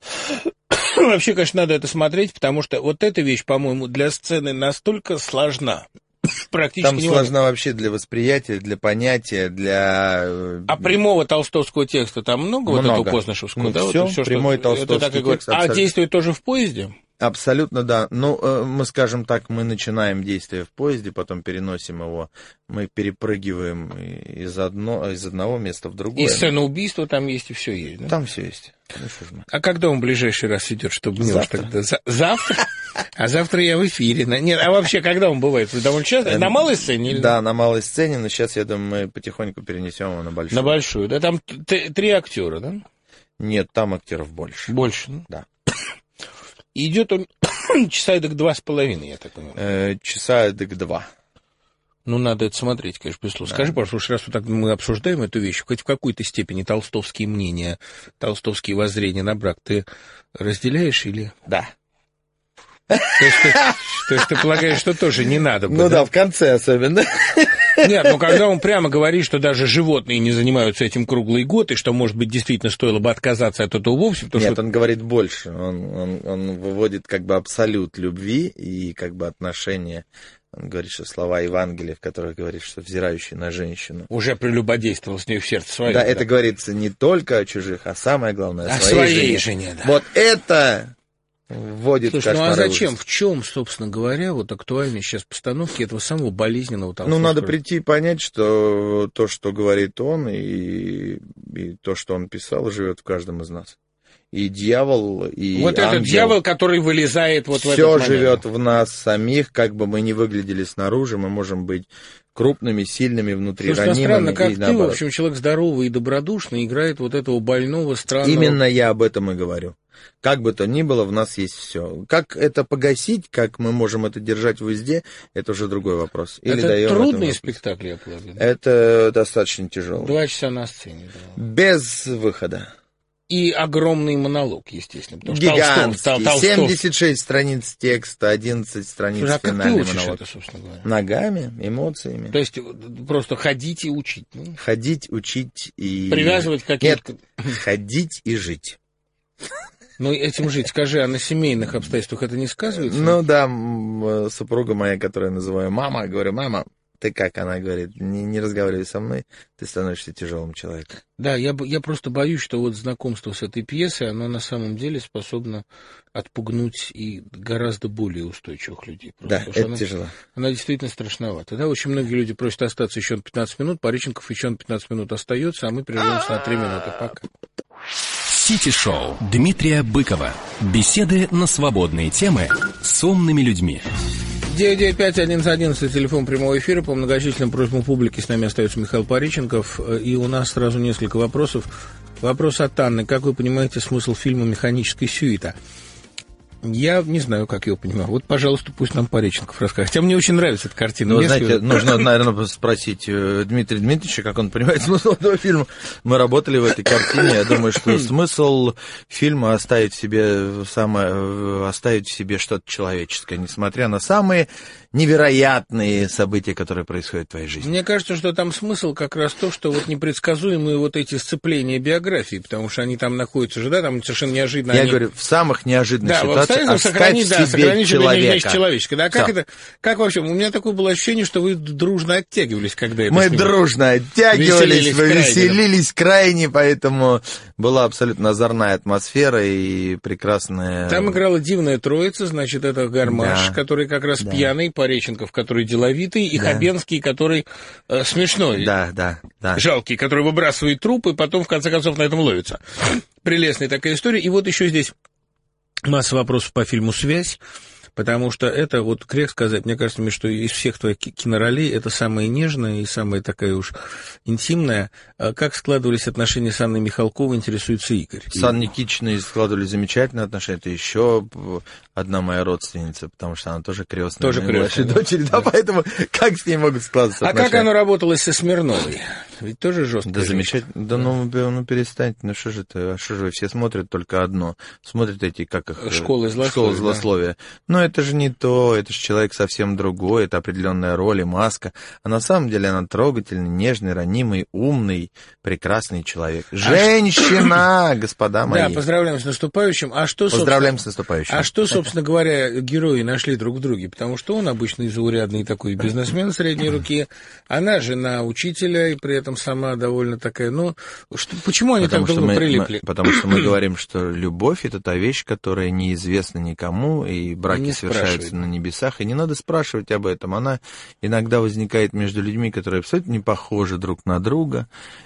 Вообще, конечно, надо это смотреть, потому что вот эта вещь, по-моему, для сцены настолько сложна. Практически там сложна вообще для восприятия, для понятия, для... А прямого толстовского текста там много? Вот этого познашевского? Все, прямой толстовский текст. А действует тоже в поезде? Абсолютно, да. Мы, скажем так, мы начинаем действие в поезде, потом переносим его, мы перепрыгиваем из одного места в другое. И сцена убийства там есть, и все есть, да? Там все есть. А когда он в ближайший раз идет, чтобы... Завтра. Завтра? А завтра я в эфире. Нет, а вообще, когда он бывает? Довольно часто? На малой сцене? Да, на малой сцене, но сейчас, я думаю, мы потихоньку перенесем его на большую. На большую, да? Там 3 актера, да? Нет, там актеров больше. Больше? Да. И идет он часа эдак 2,5, я так понимаю. Часа эдак 2. Надо это смотреть, конечно, безусловно. Скажи, пожалуйста, раз вот так мы обсуждаем эту вещь, хоть в какой-то степени толстовские мнения, толстовские воззрения на брак ты разделяешь или... Да. То есть ты полагаешь, что тоже не надо бы, да, в конце особенно. Нет, когда он прямо говорит, что даже животные не занимаются этим круглый год, и что, может быть, действительно стоило бы отказаться от этого вовсе. Нет, он говорит больше. Он выводит как бы абсолют любви и как бы отношения. Он говорит, что слова Евангелия, в которых говорит, что взирающий на женщину... Уже прелюбодействовал с ней в сердце своем. Да, это говорится не только о чужих, а самое главное, о своей жене. Да. Вот это... вводит Слушай, а зачем? В чем, собственно говоря, вот актуальность сейчас постановки этого самого болезненного толстовского? Надо прийти и понять, что то, что говорит он, и то, что он писал, живет в каждом из нас. И дьявол, и вот ангел. этот дьявол, который вылезает вот в этот момент. Все живет в нас самих, как бы мы ни выглядели снаружи, мы можем быть крупными, сильными, внутри, ранимыми. Странно, как ты, в общем, человек здоровый и добродушный, играет вот этого больного, странного... Именно я об этом и говорю. Как бы то ни было, в нас есть все. Как это погасить, как мы можем это держать в узде, это уже другой вопрос. Или это трудные спектакли, я полагаю. Это достаточно тяжело. 2 часа на сцене. Да. Без выхода. И огромный монолог, естественно. Гигантский. 76 страниц текста, 11 страниц финальный монолог. Это, собственно говоря? Ногами, эмоциями. То есть просто ходить и учить. Ну? Ходить, учить и... Привязывать какие-то... Нет, ходить и жить. Этим жить, скажи, а на семейных обстоятельствах это не сказывается? Да, супруга моя, которую я называю мама, говорю: мама, ты как? Она говорит: не разговаривай со мной, ты становишься тяжелым человеком. Да, я просто боюсь, что вот знакомство с этой пьесой, оно на самом деле способно отпугнуть и гораздо более устойчивых людей. Да, это тяжело. Она действительно страшновата. Да, очень многие люди просят остаться еще на 15 минут, Пореченков еще на 15 минут остается, а мы прервемся на 3 минуты. Пока. Сити-шоу Дмитрия Быкова. Беседы на свободные темы с умными людьми. 995-1111, телефон прямого эфира. По многочисленным просьбам публики с нами остается Михаил Пореченков. И у нас сразу несколько вопросов. Вопрос от Анны. Как вы понимаете смысл фильма «Механическая сюита»? Я не знаю, как его понимаю. Вот, пожалуйста, пусть нам Пореченков расскажет. Хотя мне очень нравится эта картина. Вы знаете, нужно, наверное, спросить Дмитрия Дмитриевича, как он понимает смысл этого фильма. Мы работали в этой картине. Я думаю, что смысл фильма оставить в себе что-то человеческое, несмотря на самые невероятные события, которые происходят в твоей жизни. Мне кажется, что там смысл как раз то, что вот непредсказуемые вот эти сцепления биографии, потому что они там находятся же, да, там совершенно неожиданно. Я говорю, в самых неожиданных ситуациях сохранить себе человека. Человеческое. Да, как вообще? У меня такое было ощущение, что вы дружно оттягивались, когда это Мы дружно оттягивались, веселились крайне, поэтому была абсолютно озорная атмосфера и прекрасная... Там играла дивная троица, значит, это Гармаш, который как раз пьяный, Пореченков, который деловитый, и Хабенский, который смешной. Да. Жалкий, который выбрасывает труп, и потом, в конце концов, на этом ловится. Прелестная такая история. И вот еще здесь масса вопросов по фильму «Связь», потому что это, вот грех сказать, мне кажется, что из всех твоих киноролей это самая нежная и самая такая уж интимная. Как складывались отношения с Анной Михалковой, интересуется Игорь. С Анной Никитичной складывались замечательные отношения. Это еще одна моя родственница, потому что она тоже крестная. Тоже крестная. Дочери, да, поэтому как с ней могут складываться отношения? А как оно работало со Смирновой? Ведь тоже жестко. Да, замечательно. Да, ну перестаньте, ну что же это, что же вы все смотрят только одно? Смотрят эти, как их... Школы злословия. Да. Но это же не то, это же человек совсем другой, это определенная роль и маска. А на самом деле она трогательный, нежный, ранимый, умный, прекрасный человек. Женщина, господа мои. Да, поздравляем с наступающим. Поздравляем с наступающим. А что, собственно говоря, герои нашли друг в друге? Потому что он обычный заурядный такой бизнесмен средней руки, она жена учителя, и при этом сама довольно такая, почему они так долго прилипли? Потому что мы говорим, что любовь — это та вещь, которая неизвестна никому, и браки совершаются на небесах, и не надо спрашивать об этом. Она иногда возникает между людьми, которые абсолютно не похожи друг на друга,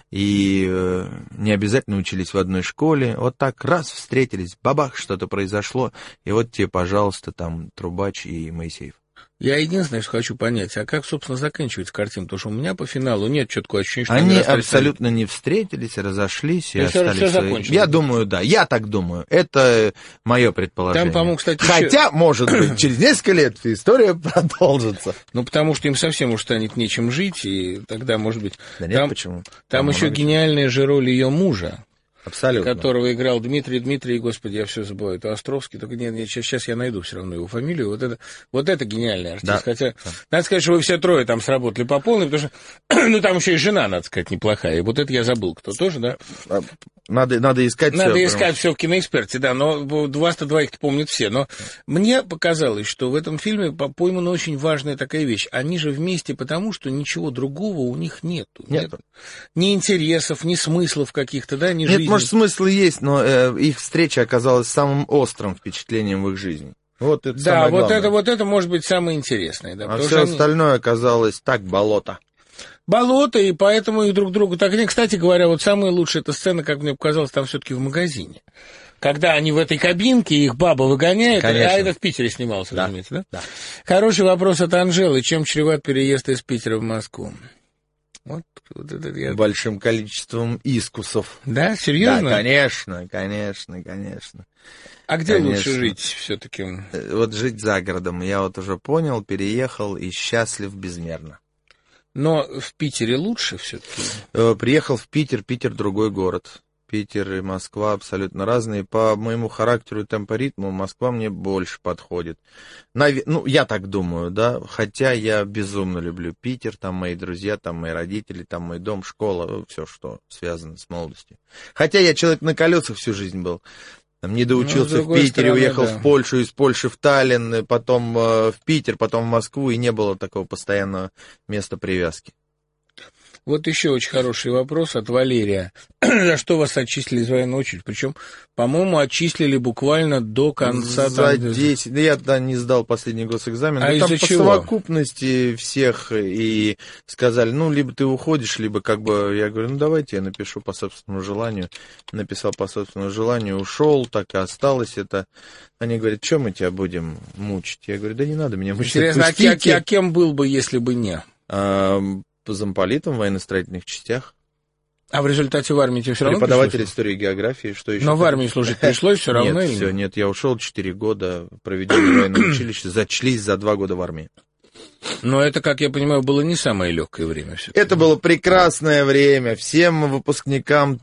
и не обязательно учились в одной школе. Вот так раз встретились, бабах, что-то произошло, и вот тебе, пожалуйста, там Трубач и Моисеев. Я единственное, что хочу понять, а как, собственно, заканчивается картина? Потому что у меня по финалу нет четкого ощущения, что они абсолютно не встретились, разошлись и остались... Все закончилось. Я думаю, да, я так думаю. Это мое предположение. Там, по-моему, кстати, хотя, может быть, через несколько лет история продолжится. Потому что им совсем уж станет нечем жить, и тогда, может быть... Да нет, почему? Там еще гениальная же роль ее мужа. Абсолютно. Которого играл Дмитрий, господи, я все забываю, это Островский, только нет, сейчас я найду все равно его фамилию, вот это гениальный артист, да. Хотя, надо сказать, что вы все трое там сработали по полной, потому что, там еще и жена, надо сказать, неплохая, и вот это я забыл, кто тоже, да? Надо искать все. Надо искать все в «Киноэксперте», да, но вас-то двоих-то помнят все, но мне показалось, что в этом фильме поймана очень важная такая вещь, они же вместе потому, что ничего другого у них нету. Ни интересов, ни смыслов каких-то, да, ни жизни. Может, смысл есть, но их встреча оказалась самым острым впечатлением в их жизни. Вот это да, вот это может быть самое интересное. Да, а все остальное оказалось так болото. Болото, и поэтому их друг другу так... Кстати говоря, вот самая лучшая эта сцена, как мне показалось, там все-таки в магазине. Когда они в этой кабинке, их баба выгоняет, конечно. А это в Питере снимался, разумеется, да? Да. Хороший вопрос от Анжелы. Чем чреват переезд из Питера в Москву? Вот это я... Большим количеством искусов. Да, серьезно? Да, конечно. А где лучше жить все-таки? Вот жить за городом. Я вот уже понял, переехал и счастлив безмерно. Но в Питере лучше все-таки? Приехал в Питер другой город. Питер и Москва абсолютно разные. По моему характеру и темпоритму Москва мне больше подходит. Я так думаю, да. Хотя я безумно люблю Питер. Там мои друзья, там мои родители, там мой дом, школа, все, что связано с молодостью. Хотя я человек на колесах всю жизнь был. Не доучился в Питере, уехал в Польшу, из Польши в Таллин, потом в Питер, потом в Москву, и не было такого постоянного места привязки. Вот еще очень хороший вопрос от Валерия. За что вас отчислили из военной очереди? Причем, по-моему, отчислили буквально до конца... За 10. Да я тогда не сдал последний госэкзамен. А из-за там по чего? совокупности всех и сказали, ну, либо ты уходишь, либо как бы... Я говорю, ну, давайте я напишу по собственному желанию. Написал по собственному желанию, ушел, так и осталось это. Они говорят, что мы тебя будем мучить? Я говорю, да не надо меня мучить. Интересно, а кем был бы, если бы не? Замполитом в военно-строительных частях. А в результате в армии тебе все равно преподаватель истории и географии, что еще? Но в армии служить пришлось все равно? Нет, я ушел 4 года проведения военного училища, зачлись за 2 года в армии. Но это, как я понимаю, было не самое легкое время. Все-таки. Это было прекрасное время. Всем выпускникам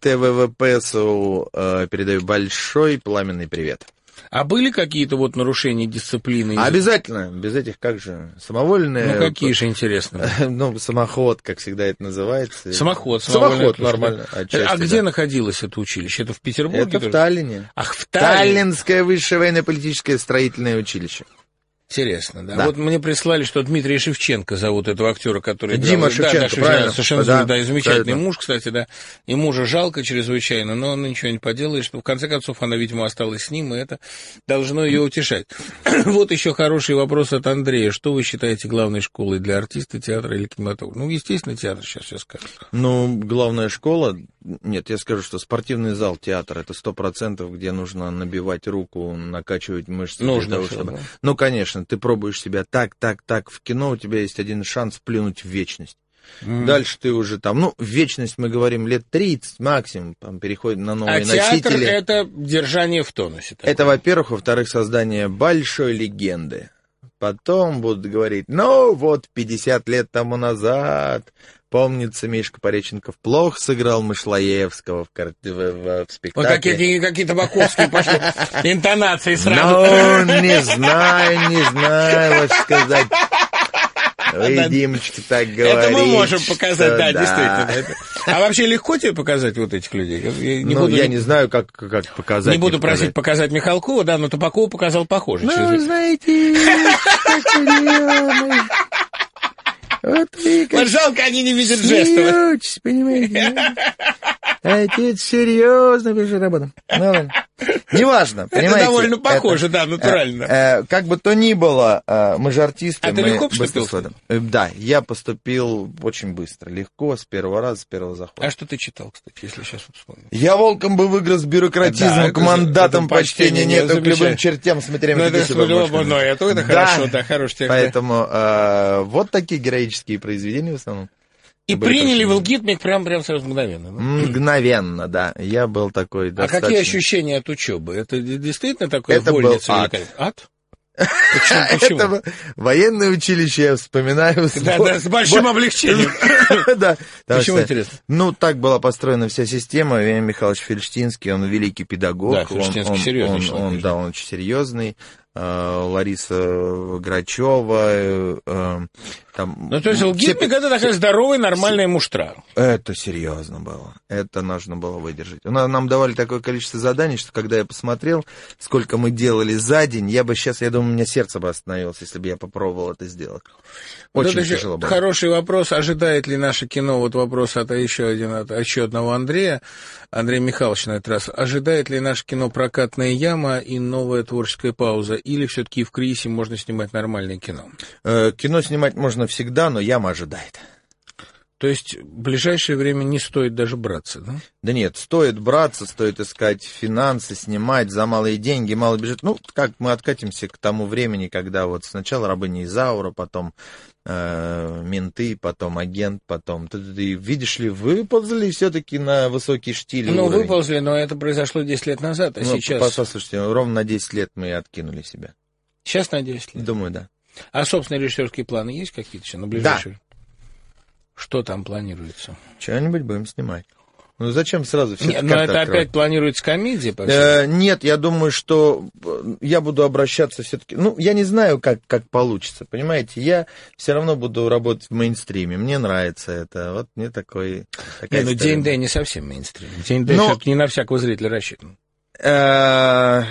ТВВПСУ передаю большой пламенный привет. А были какие-то вот нарушения дисциплины? Обязательно. Без этих как же? Самовольные... Ну, какие же, интересно? Ну, самоход, как всегда это называется. Самоход, нормально. А где находилось это училище? Это в Петербурге? Это в Таллине. Ах, в Таллине. Таллинское высшее военно-политическое строительное училище. Интересно, да. Вот мне прислали, что Дмитрия Шевченко зовут этого актера, который Дима играл... Шевченко, правильно. Совершенно замечательный муж, кстати, да. И мужа жалко чрезвычайно, но ничего не поделаешь. В конце концов, она, видимо, осталась с ним, и это должно ее утешать. Вот еще хороший вопрос от Андрея. Что вы считаете главной школой для артиста, театра или кинематографа? Ну, естественно, театр, сейчас все скажут. Ну, главная школа... Нет, я скажу, что спортивный зал театра это 100%, где нужно набивать руку, накачивать мышцы. Нужно, того, чтобы... Ну, конечно, ты пробуешь себя так. В кино у тебя есть один шанс плюнуть в вечность. Дальше ты уже там, ну, в вечность мы говорим лет 30 максимум, там, переходит на новые носители. А театр это держание в тонусе. Такое. Это, во-первых. Во-вторых, создание большой легенды. Потом будут говорить, ну, вот 50 лет тому назад... Помнится, Мишка Пореченков плохо сыграл Мышлоевского в спектакле. Вот какие табаковские пошли интонации сразу. Ну, не знаю, вот сказать. Вы, Димочка, так говорите. Это мы можем показать, да, действительно. А вообще легко тебе показать вот этих людей? Я не знаю, как показать. Не буду просить показать Михалкова, да, но Табакова показал похоже. Ну, знаете, вот жалко, они не видят жестов. Понимаете? Это серьезно, бежит работа. Ну ладно. Неважно, понимаете. Это довольно похоже, да, натурально. Как бы то ни было, мы же артисты. А ты легко поступил? Да, я поступил очень быстро, легко, с первого раза, с первого захода. А что ты читал, кстати, если сейчас вспомнить? Я волком бы выгрыз бюрократизм, к мандатам почтения нет, к любым чертям с матерями. Это хорошо, да, хороший текст. Поэтому вот такие героические произведения в основном. И приняли в ИЛГИТ прям сразу мгновенно. Мгновенно, да. Я был такой достаточно... А какие ощущения от учебы? Это действительно такое вольница? Это был ад. Почему? Это военное училище, я вспоминаю. Да, с большим облегчением. Да. Почему интересно? Ну, так была построена вся система. Вениамин Михайлович Фельштинский, он великий педагог. Да, Фельштинский серьезный человек. Он очень серьезный. Лариса Грачева. Ну, то есть ИЛГИТ это такая здоровая, нормальная муштра. Это серьезно было. Это нужно было выдержать. Нам давали такое количество заданий, что когда я посмотрел, сколько мы делали за день, я думаю, у меня сердце бы остановилось, если бы я попробовал это сделать. Очень тяжело было. Хороший вопрос. Ожидает ли наше кино, вот вопрос от еще одного Андрея, Андрея Михайловича на этот раз, ожидает ли наше кино прокатная яма и новая творческая пауза, или все-таки в кризисе можно снимать нормальное кино? Кино снимать можно всегда, но яма ожидает. То есть в ближайшее время не стоит даже браться, да? Да нет, стоит браться, стоит искать финансы, снимать за малые деньги, мало бюджет. Ну, как мы откатимся к тому времени, когда вот сначала «Рабыня Изаура», потом «Менты», потом «Агент», потом... И, видишь ли, выползли все-таки на высокий штиль. Ну, выползли, но это произошло 10 лет назад, а сейчас... Послушайте, ровно на 10 лет мы откинули себя. Сейчас на 10 лет? Думаю, да. А собственные режиссерские планы есть какие-то еще на ближайшие? Да. Что там планируется? Что-нибудь будем снимать. Ну, зачем сразу все это? Но это опять планируется комедия? Нет, я думаю, что я буду обращаться все-таки... Ну, я не знаю, как получится, понимаете? Я все равно буду работать в мейнстриме. Мне нравится это. Вот мне такой... Ну, День-Д не совсем мейнстрим. День-Д все-таки не на всякого зрителя рассчитан.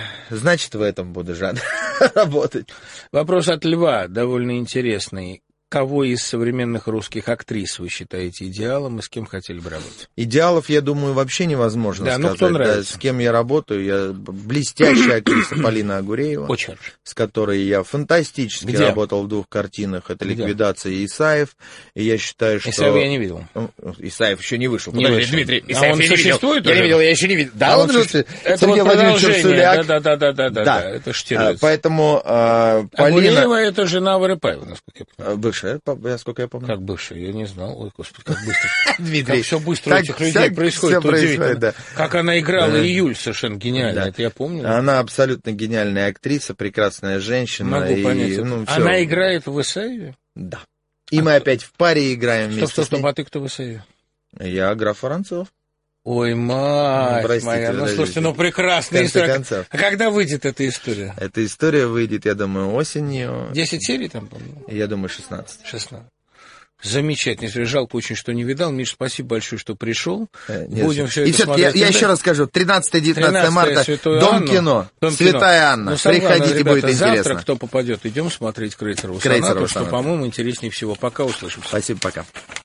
Значит, в этом буду работать. Вопрос от Льва, довольно интересный. кого из современных русских актрис вы считаете идеалом и с кем хотели бы работать? Идеалов, я думаю, вообще невозможно сказать. Ну, кто нравится? Да, с кем я работаю? Я блестящая актриса Полина Агуреева, Очень. с которой я фантастически Где? работал в 2 картинах. Это «Ликвидация» и «Исаев». И я считаю, что... Исаева я не видел. Исаев еще не вышел. Не Подожди, вышел. Дмитрий, А Исаев он я не существует видел. Я не уже? видел, я еще не видел. Да, А он же... Это Сергей вот Владимирович продолжение. Урсуляк. Да. Это Штирлиц. Поэтому Агуреева Полина... это жена Вары Павловны, насколько я понимаю. Бывшая, насколько я помню. Как бывшая? Я не знал. Ой, господи, как быстро. Дмитрий. Как все быстро у этих людей происходит. Удивительно. Да. Как она играла Июль совершенно гениально. Да. Это я помню. Она абсолютно гениальная актриса, прекрасная женщина. Могу понять. Она играет в «Исаеве»? Да. И мы опять в паре играем вместе. Стоп, а ты кто в «Исаеве»? Я граф Воронцов. Ой, мать моя, слушайте, прекрасная история. А когда выйдет эта история? Эта история выйдет, я думаю, осенью. 10 серий там, по-моему? Я думаю, 16. 16. Замечательно. Жалко очень, что не видал. Миш, спасибо большое, что пришел. Будем все это смотреть. Я еще раз скажу, 13-19 марта, Дом кино, Святая Анна. Приходите, будет интересно. Завтра, кто попадет, идем смотреть Крейцерову сонату, что, по-моему, интереснее всего. Пока, услышимся. Спасибо, пока.